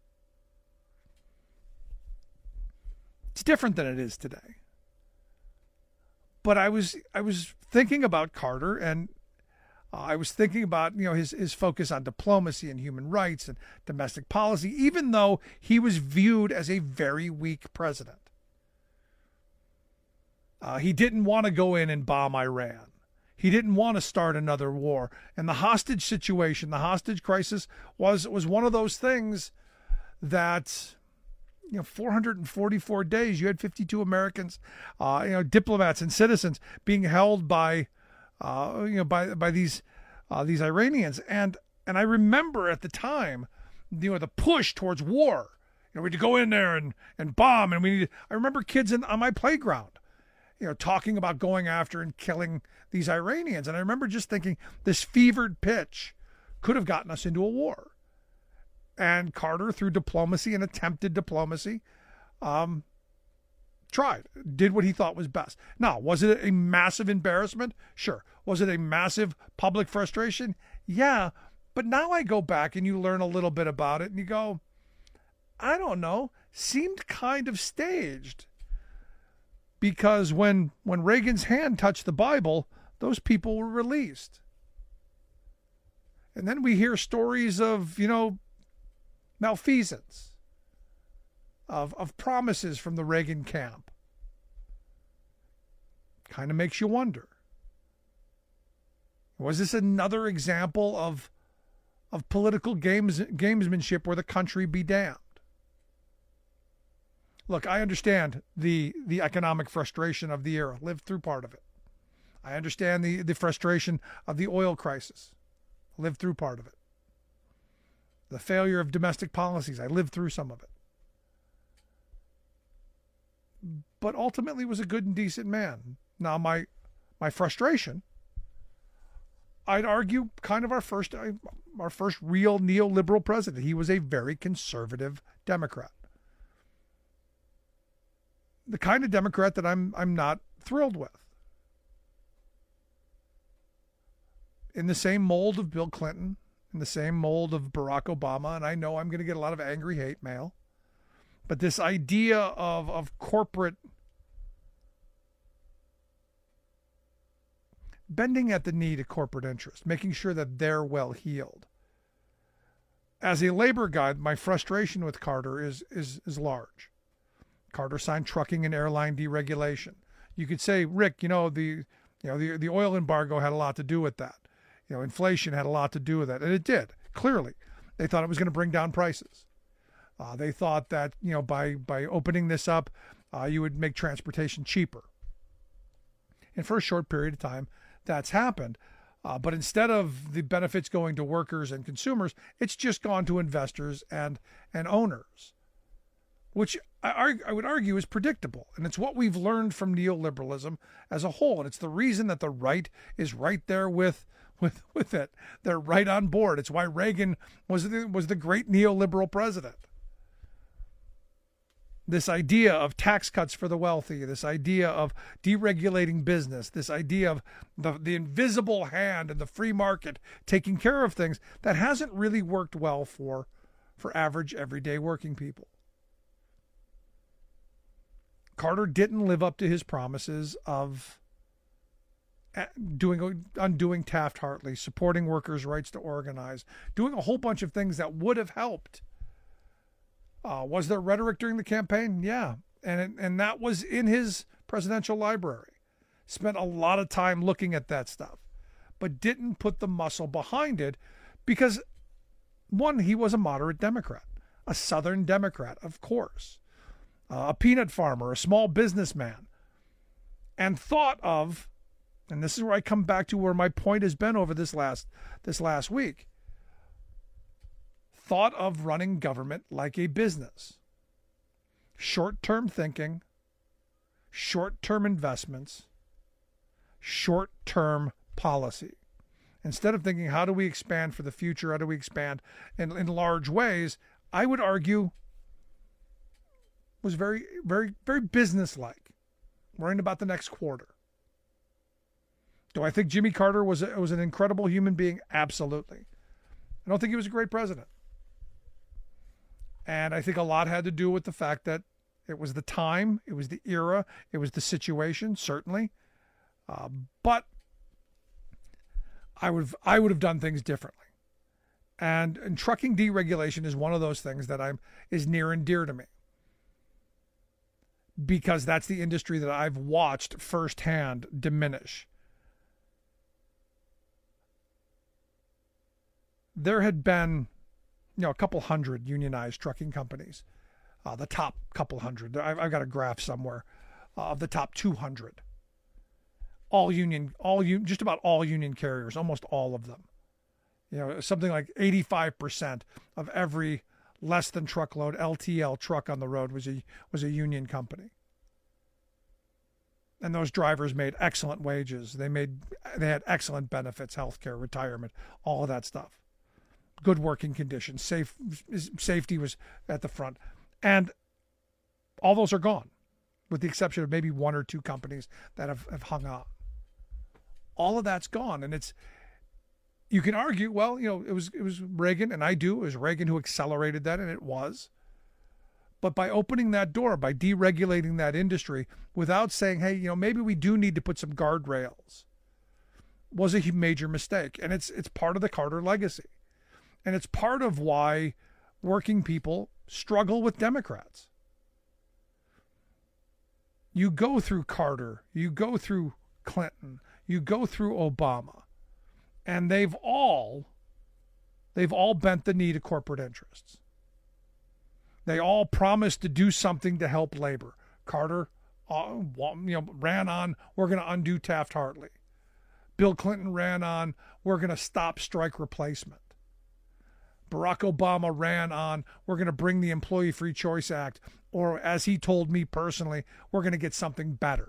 It's different than it is today. But I was I was thinking about Carter, and uh, I was thinking about you know his his focus on diplomacy and human rights and domestic policy, even though he was viewed as a very weak president. Uh, he didn't want to go in and bomb Iran. He didn't want to start another war. And the hostage situation, the hostage crisis, was was one of those things that. You know, four hundred forty-four days, you had fifty-two Americans, uh, you know, diplomats and citizens being held by, uh, you know, by by these uh, these Iranians, and and I remember at the time, you know, the push towards war. You know, we had to go in there and and bomb, and we need. I remember kids in on my playground, you know, talking about going after and killing these Iranians, and I remember just thinking this fevered pitch could have gotten us into a war. And Carter, through diplomacy and attempted diplomacy, um, tried, did what he thought was best. Now, was it a massive embarrassment? Sure. Was it a massive public frustration? Yeah. But now I go back and you learn a little bit about it and you go, I don't know, seemed kind of staged. Because when, when Reagan's hand touched the Bible, those people were released. And then we hear stories of, you know, malfeasance, of, of promises from the Reagan camp. Kind of makes you wonder. Was this another example of, of political games, gamesmanship where the country be damned? Look, I understand the, the economic frustration of the era, lived through part of it. I understand the, the frustration of the oil crisis, lived through part of it. The failure of domestic policies, I lived through some of it. But ultimately was a good and decent man. Now, my my frustration, I'd argue kind of our first our first real neoliberal president. He was a very conservative Democrat. The kind of Democrat that I'm I'm not thrilled with. In the same mold of Bill Clinton, in the same mold of Barack Obama, and I know I'm going to get a lot of angry hate mail, but this idea of, of corporate bending at the knee to corporate interest, making sure that they're well heeled. As a labor guy, my frustration with Carter is is is large. Carter signed trucking and airline deregulation. You could say, Rick, you know, the you know the the oil embargo had a lot to do with that. You know, inflation had a lot to do with that, and it did, clearly. They thought it was going to bring down prices. Uh, they thought that, you know, by, by opening this up, uh, you would make transportation cheaper. And for a short period of time, that's happened. Uh, but instead of the benefits going to workers and consumers, it's just gone to investors and and owners, which I, I would argue is predictable. And it's what we've learned from neoliberalism as a whole. And it's the reason that the right is right there with with with it. They're right on board. It's why Reagan was the, was the great neoliberal president. This idea of tax cuts for the wealthy, this idea of deregulating business, this idea of the, the invisible hand and the free market taking care of things, that hasn't really worked well for, for average, everyday working people. Carter didn't live up to his promises of doing undoing Taft-Hartley, supporting workers' rights to organize, doing a whole bunch of things that would have helped. Uh, was there rhetoric during the campaign? Yeah. And, and that was in his presidential library. Spent a lot of time looking at that stuff, but didn't put the muscle behind it because, one, he was a moderate Democrat, a Southern Democrat, of course, uh, a peanut farmer, a small businessman, and thought of, and this is where I come back to where my point has been over this last this last week, thought of running government like a business. Short-term thinking, short-term investments, short-term policy. Instead of thinking, how do we expand for the future? How do we expand in, in large ways? I would argue was very, very, very business-like, worrying about the next quarter. Do I think Jimmy Carter was a, was an incredible human being? Absolutely. I don't think he was a great president. And I think a lot had to do with the fact that it was the time, it was the era, it was the situation, certainly. Uh, but I would have, I would have done things differently. And, and trucking deregulation is one of those things that I'm is near and dear to me, because that's the industry that I've watched firsthand diminish. There had been, you know, a couple hundred unionized trucking companies, uh, the top couple hundred. I've, I've got a graph somewhere uh, of the top two hundred. All union, all un, just about all union carriers, almost all of them. You know, something like eighty-five percent of every less than truckload L T L truck on the road was a was a union company. And those drivers made excellent wages. They made they had excellent benefits, healthcare, retirement, all of that stuff. Good working conditions, safe safety was at the front. And all those are gone, with the exception of maybe one or two companies that have, have hung on. All of that's gone. And it's, you can argue, well, you know, it was it was Reagan, and I do, it was Reagan who accelerated that, and it was. But by opening that door, by deregulating that industry, without saying, hey, you know, maybe we do need to put some guardrails, was a major mistake. And it's it's part of the Carter legacy. And it's part of why working people struggle with Democrats. You go through Carter, you go through Clinton, you go through Obama, and they've all, they've all bent the knee to corporate interests. They all promised to do something to help labor. Carter, uh, you know, ran on, we're going to undo Taft-Hartley. Bill Clinton ran on, we're going to stop strike replacement. Barack Obama ran on, we're going to bring the Employee Free Choice Act, or as he told me personally, we're going to get something better.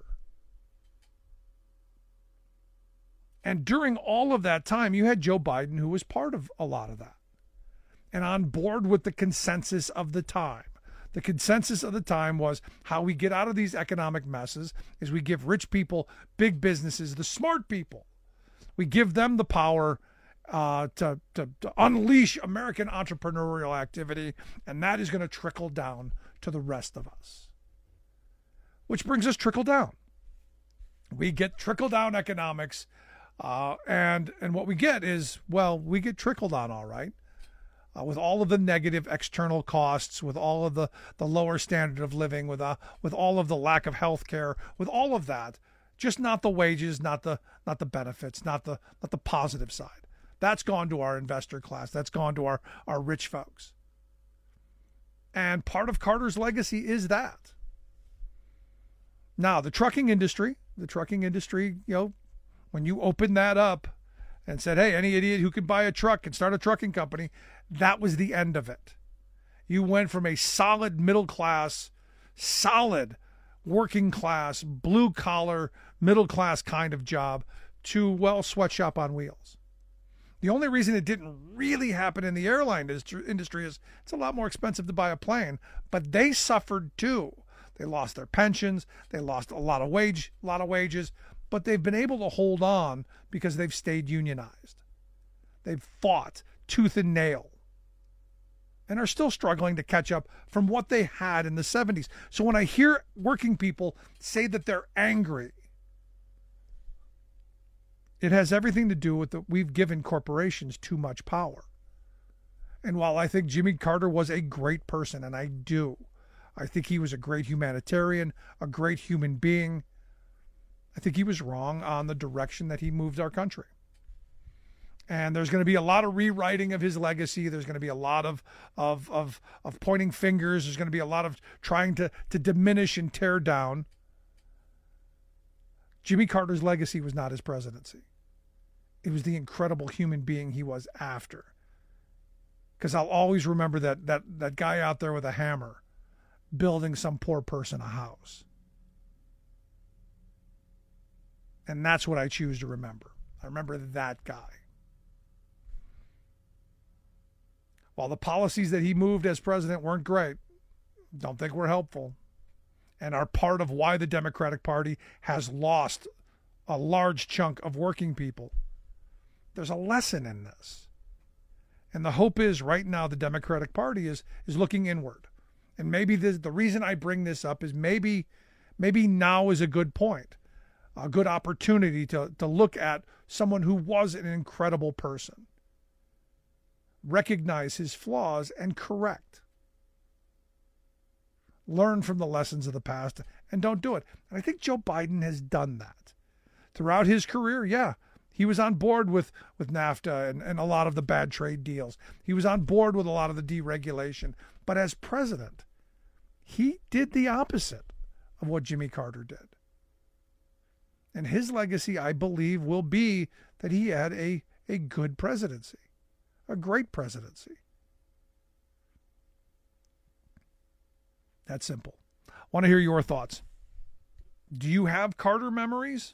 And during all of that time, you had Joe Biden, who was part of a lot of that, and on board with the consensus of the time. The consensus of the time was how we get out of these economic messes is we give rich people, big businesses, the smart people, we give them the power Uh, to, to, to unleash American entrepreneurial activity, and that is going to trickle down to the rest of us. Which brings us trickle down. We get trickle down economics, uh, and and what we get is, well, we get trickled on all right, uh, with all of the negative external costs, with all of the, the lower standard of living, with uh, with all of the lack of health care, with all of that, just not the wages, not the not the benefits, not the not the positive side. That's gone to our investor class. That's gone to our, our rich folks. And part of Carter's legacy is that. Now, the trucking industry, the trucking industry, you know, When you opened that up and said, hey, any idiot who can buy a truck can start a trucking company, that was the end of it. You went from a solid middle class, solid working class, blue collar, middle class kind of job to, well, sweatshop on wheels. The only reason it didn't really happen in the airline industry is it's a lot more expensive to buy a plane, but they suffered too. They lost their pensions, they lost a lot of wage, a lot of wages, but they've been able to hold on because they've stayed unionized. They've fought tooth and nail and are still struggling to catch up from what they had in the seventies. So when I hear working people say that they're angry, it has everything to do with that we've given corporations too much power. And while I think Jimmy Carter was a great person, and I do, I think he was a great humanitarian, a great human being, I think he was wrong on the direction that he moved our country. And there's going to be a lot of rewriting of his legacy. There's going to be a lot of of of, of pointing fingers. There's going to be a lot of trying to, to diminish and tear down. Jimmy Carter's legacy was not his presidency. It was the incredible human being he was after. Because I'll always remember that that that guy out there with a hammer building some poor person a house. And that's what I choose to remember. I remember that guy. While the policies that he moved as president weren't great, don't think were helpful, and are part of why the Democratic Party has lost a large chunk of working people, there's a lesson in this. And the hope is right now the Democratic Party is is looking inward. And maybe this, the reason I bring this up is maybe maybe now is a good point, a good opportunity to, to look at someone who was an incredible person, recognize his flaws, and correct. Learn from the lessons of the past and don't do it. And I think Joe Biden has done that. Throughout his career, yeah, he was on board with, with NAFTA and, and a lot of the bad trade deals. He was on board with a lot of the deregulation. But as president, he did the opposite of what Jimmy Carter did. And his legacy, I believe, will be that he had a, a good presidency, a great presidency. That's simple. Want to hear your thoughts. Do you have Carter memories?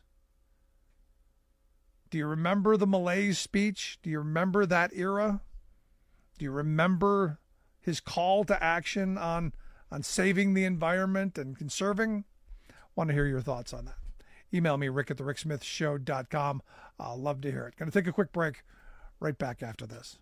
Do you remember the Malaise speech? Do you remember that era? Do you remember his call to action on, on saving the environment and conserving? Want to hear your thoughts on that. Email me, rick at the rick smith show dot com. I'll love to hear it. Going to take a quick break. Right back after this.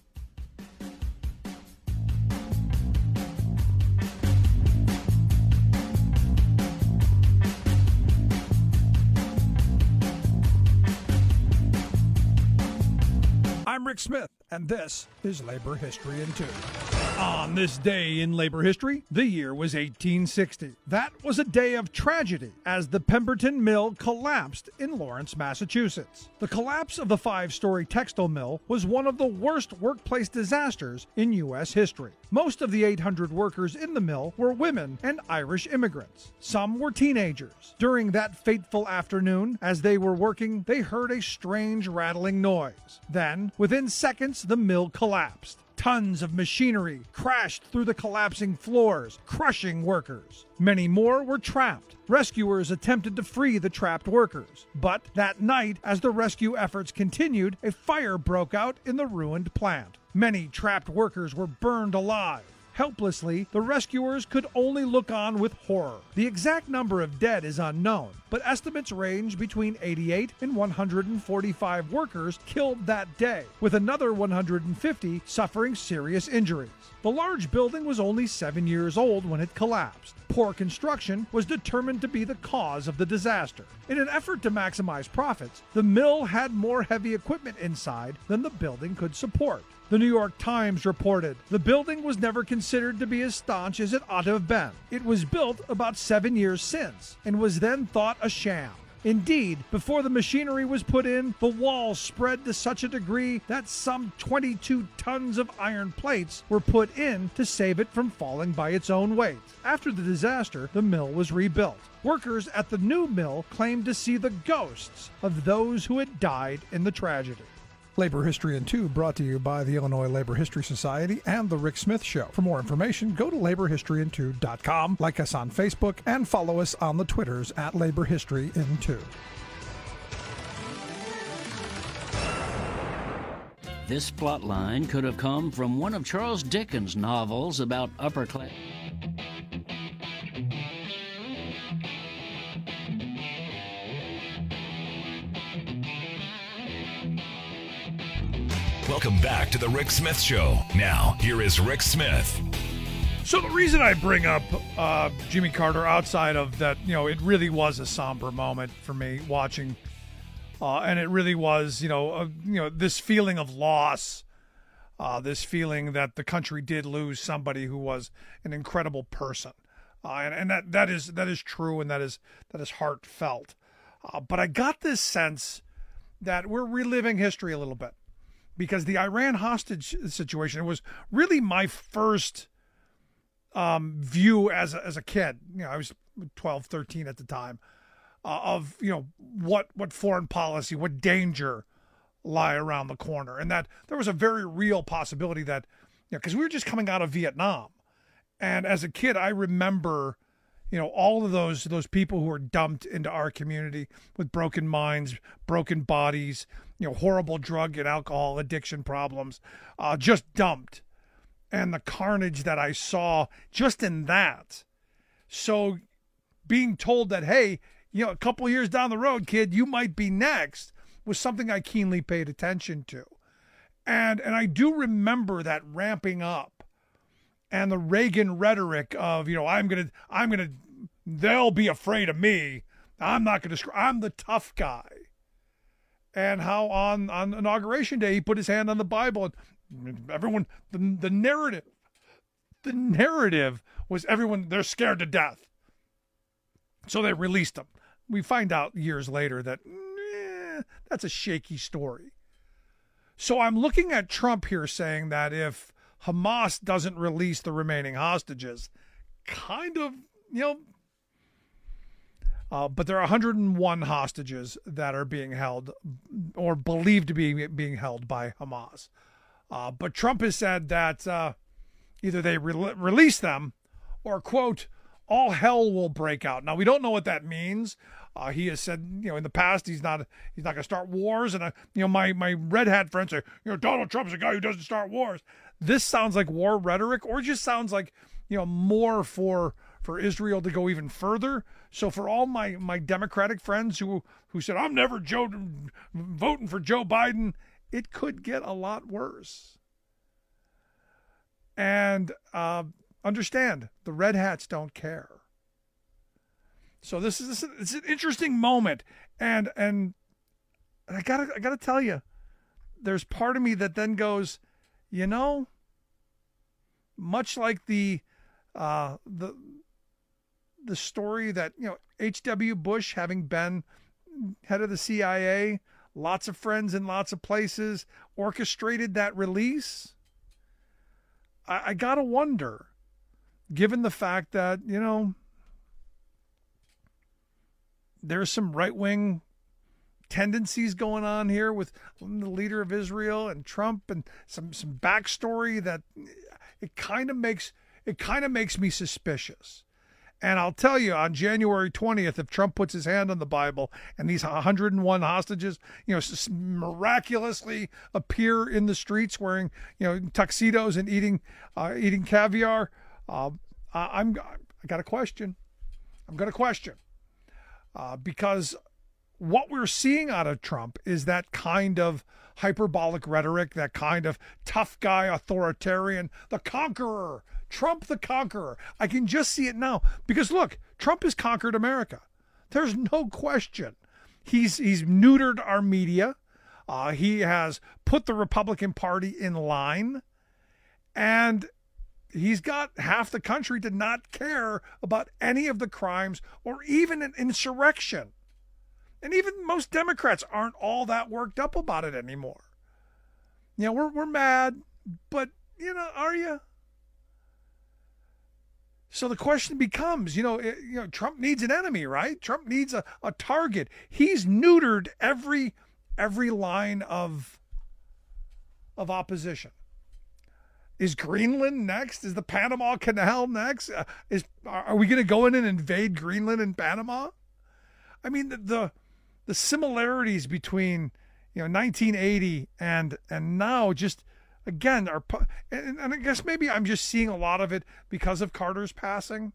I'm Rick Smith, and this is Labor History in Two. On this day in labor history, the year was eighteen sixty. That was a day of tragedy as the Pemberton Mill collapsed in Lawrence, Massachusetts. The collapse of the five-story textile mill was one of the worst workplace disasters in U S history. Most of the eight hundred workers in the mill were women and Irish immigrants. Some were teenagers. During that fateful afternoon, as they were working, they heard a strange rattling noise. Then, within seconds, the mill collapsed. Tons of machinery crashed through the collapsing floors, crushing workers. Many more were trapped. Rescuers attempted to free the trapped workers. But that night, as the rescue efforts continued, a fire broke out in the ruined plant. Many trapped workers were burned alive. Helplessly, the rescuers could only look on with horror. The exact number of dead is unknown, but estimates range between eighty-eight and one hundred forty-five workers killed that day, with another one hundred fifty suffering serious injuries. The large building was only seven years old when it collapsed. Poor construction was determined to be the cause of the disaster. In an effort to maximize profits, the mill had more heavy equipment inside than the building could support. The New York Times reported, the building was never considered to be as staunch as it ought to have been. It was built about seven years since and was then thought a sham. Indeed, before the machinery was put in, the walls spread to such a degree that some twenty-two tons of iron plates were put in to save it from falling by its own weight. After the disaster, the mill was rebuilt. Workers at the new mill claimed to see the ghosts of those who had died in the tragedy. Labor History in two brought to you by the Illinois Labor History Society and The Rick Smith Show. For more information, go to labor history in two dot com, like us on Facebook, and follow us on the Twitters at Labor History in two. This plotline could have come from one of Charles Dickens' novels about upper class. Welcome back to the Rick Smith Show. Now, here is Rick Smith. So the reason I bring up uh, Jimmy Carter, outside of that, you know, it really was a somber moment for me watching, uh, and it really was, you know, uh, you know, this feeling of loss, uh, this feeling that the country did lose somebody who was an incredible person, uh, and and that that is that is true, and that is that is heartfelt. Uh, but I got this sense that we're reliving history a little bit. Because the Iran hostage situation, it was really my first um, view as a, as a kid. You know, I was twelve, thirteen at the time, uh, of, you know, what, what foreign policy, what danger lie around the corner. And that there was a very real possibility that, you know, because we were just coming out of Vietnam. And as a kid, I remember, you know, all of those those people who were dumped into our community with broken minds, broken bodies, you know, horrible drug and alcohol addiction problems, uh, just dumped. And the carnage that I saw just in that. So being told that, hey, you know, a couple of years down the road, kid, you might be next, was something I keenly paid attention to. And and I do remember that ramping up and the Reagan rhetoric of, you know, I'm going to, I'm going to, they'll be afraid of me. I'm not going to, I'm the tough guy. And how on, on Inauguration Day, he put his hand on the Bible and everyone, the, the narrative, the narrative was everyone, they're scared to death. So they released him. We find out years later that eh, that's a shaky story. So I'm looking at Trump here saying that if Hamas doesn't release the remaining hostages, kind of, you know, Uh, but there are one hundred one hostages that are being held or believed to be being held by Hamas. Uh, but Trump has said that uh, either they re- release them or, quote, all hell will break out. Now, we don't know what that means. Uh, he has said, you know, in the past, he's not he's not going to start wars. And, uh, you know, my, my red hat friends say, you know, Donald Trump's a guy who doesn't start wars. This sounds like war rhetoric, or just sounds like, you know, more for for Israel to go even further. So for all my, my Democratic friends who, who said, I'm never Joe, voting for Joe Biden, it could get a lot worse. And uh, understand, the red hats don't care. So this is, this is it's an interesting moment. And, and I gotta, I gotta tell you, there's part of me that then goes, you know, much like the, uh, the, the story that, you know, H W Bush, having been head of the C I A, lots of friends in lots of places, orchestrated that release. I, I got to wonder, given the fact that, you know, there's some right-wing tendencies going on here with the leader of Israel and Trump, and some, some backstory that it kind of makes, it kind of makes me suspicious. And I'll tell you, on January twentieth, if Trump puts his hand on the Bible and these one hundred one hostages, you know, miraculously appear in the streets wearing, you know, tuxedos and eating, uh, eating caviar, uh, I'm, I got a question. I'm going to question, uh, because what we're seeing out of Trump is that kind of hyperbolic rhetoric, that kind of tough guy, authoritarian, the conqueror. Trump the conqueror. I can just see it now because look, Trump has conquered America. There's no question. He's he's neutered our media. Uh, he has put the Republican Party in line, and he's got half the country to not care about any of the crimes or even an insurrection. And even most Democrats aren't all that worked up about it anymore. You know, we're we're mad, but, you know, are you? So the question becomes, you know, it, you know, Trump needs an enemy, right? Trump needs a, a target. He's neutered every every line of of opposition. Is Greenland next? Is the Panama Canal next? Uh, is are we going to go in and invade Greenland and Panama? I mean, the, the the similarities between, you know, nineteen eighty and and now just again are, and, and I guess maybe I'm just seeing a lot of it because of Carter's passing.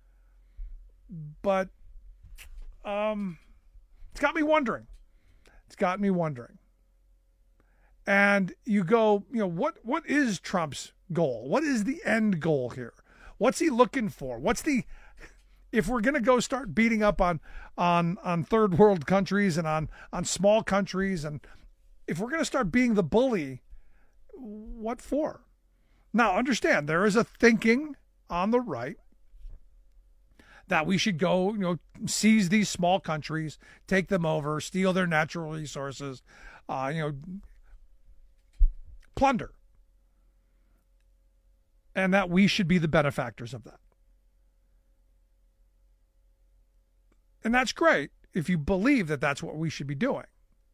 But um, it's got me wondering. It's got me wondering. And you go, you know, what what is Trump's goal? What is the end goal here? What's he looking for? What's the, if we're going to go start beating up on on on third world countries and on on small countries, and if we're going to start being the bully, what for? Now, understand, there is a thinking on the right that we should go, you know, seize these small countries, take them over, steal their natural resources, uh, you know, plunder. And that we should be the benefactors of that. And that's great if you believe that that's what we should be doing.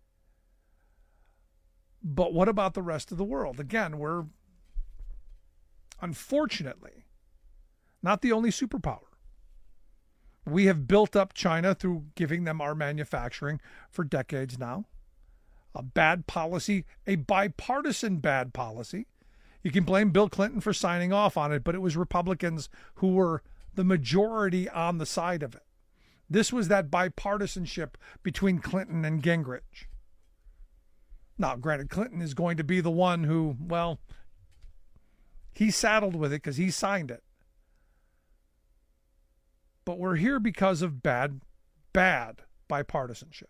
But what about the rest of the world? Again, we're unfortunately not the only superpower. We have built up China through giving them our manufacturing for decades now. A bad policy, a bipartisan bad policy. You can blame Bill Clinton for signing off on it, but it was Republicans who were the majority on the side of it. This was that bipartisanship between Clinton and Gingrich. Now, granted, Clinton is going to be the one who, well, he saddled with it because he signed it. But we're here because of bad, bad bipartisanship.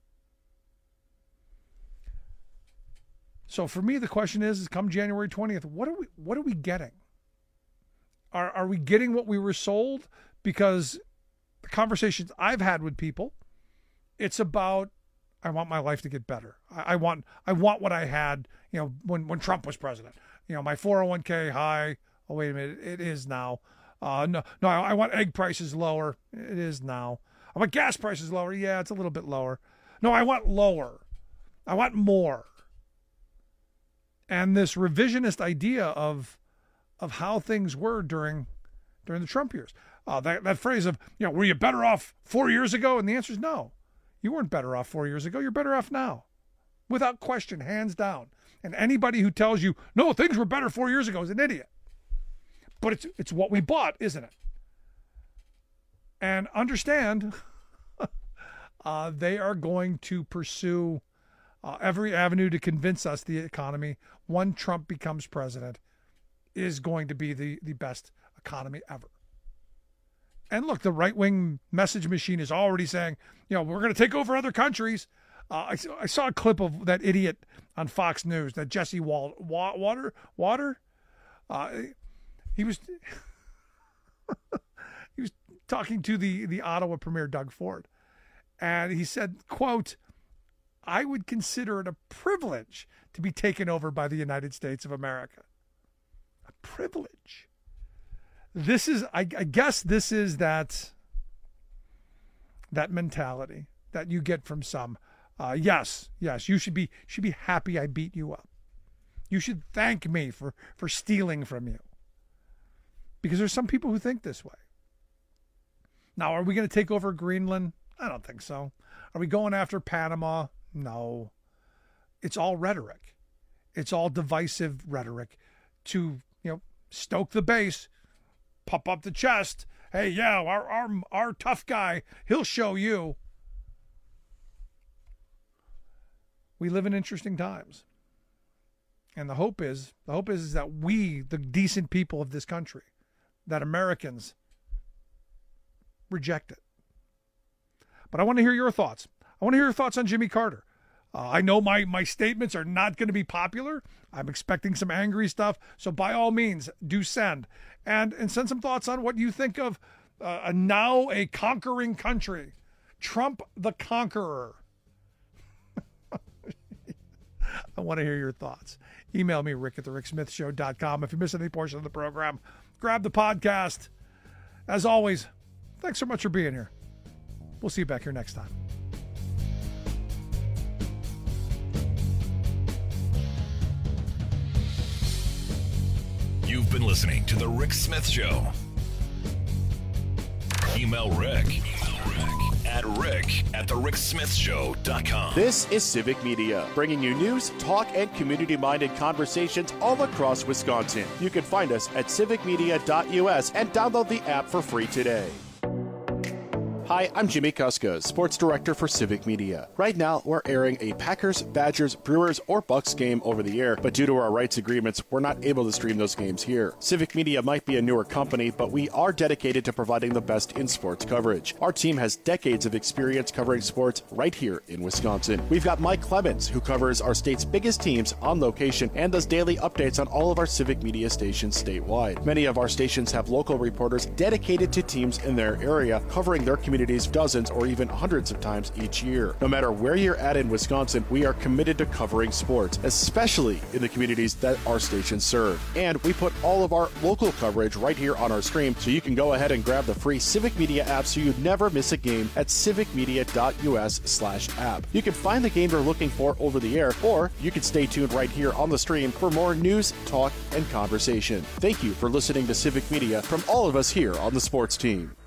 So for me, the question is, is come January twentieth, what are we what are we getting? Are are we getting what we were sold? Because the conversations I've had with people, it's about, I want my life to get better. I, I want I want what I had, you know, when, when Trump was president. You know, my four oh one k high. Oh, wait a minute, it is now. Uh, no, no, I, I want egg prices lower. It is now. I want gas prices lower. Yeah, it's a little bit lower. No, I want lower. I want more. And this revisionist idea of of how things were during during the Trump years. Uh, that, that phrase of, you know, were you better off four years ago? And the answer is no. You weren't better off four years ago. You're better off now. Without question, hands down. And anybody who tells you, no, things were better four years ago is an idiot. But it's it's what we bought, isn't it? And understand, uh, they are going to pursue Uh, every avenue to convince us the economy, when Trump becomes president, is going to be the, the best economy ever. And look, the right-wing message machine is already saying, you know, we're going to take over other countries. Uh, I, I saw a clip of that idiot on Fox News, that Jesse Wal- Wa- Water, Water. Uh, he was he was talking to the, the Ottawa Premier, Doug Ford. And he said, quote, I would consider it a privilege to be taken over by the United States of America. A privilege. This is, I, I guess this is that, that mentality that you get from some. Uh, yes, yes, you should be should be happy I beat you up. You should thank me for, for stealing from you. Because there's some people who think this way. Now, are we going to take over Greenland? I don't think so. Are we going after Panama? No. It's all rhetoric. It's all divisive rhetoric to, you know, stoke the base, pump up the chest. Hey, yeah, our our our tough guy, he'll show you. We live in interesting times. And the hope is, the hope is, is that we, the decent people of this country, that Americans reject it. But I want to hear your thoughts. I want to hear your thoughts on Jimmy Carter. Uh, I know my, my statements are not going to be popular. I'm expecting some angry stuff. So by all means, do send. And, and send some thoughts on what you think of uh, a now a conquering country. Trump the Conqueror. want to hear your thoughts. Email me, rick at the rick smith show dot com. If you miss any portion of the program, grab the podcast. As always, thanks so much for being here. We'll see you back here next time. You've been listening to The Rick Smith Show. Email Rick, Email Rick at rick at the rick smith show dot com. This is Civic Media, bringing you news, talk, and community-minded conversations all across Wisconsin. You can find us at civic media dot u s and download the app for free today. Hi, I'm Jimmy Kuska, Sports Director for Civic Media. Right now, we're airing a Packers, Badgers, Brewers, or Bucks game over the air, but due to our rights agreements, we're not able to stream those games here. Civic Media might be a newer company, but we are dedicated to providing the best in sports coverage. Our team has decades of experience covering sports right here in Wisconsin. We've got Mike Clemens, who covers our state's biggest teams on location and does daily updates on all of our Civic Media stations statewide. Many of our stations have local reporters dedicated to teams in their area, covering their community dozens or even hundreds of times each year. No matter where you're at in Wisconsin, we are committed to covering sports, especially in the communities that our stations serve. And we put all of our local coverage right here on our stream, so you can go ahead and grab the free Civic Media app so you never miss a game at civic media dot u s slash app. You can find the game you're looking for over the air, or you can stay tuned right here on the stream for more news, talk, and conversation. Thank you for listening to Civic Media from all of us here on the sports team.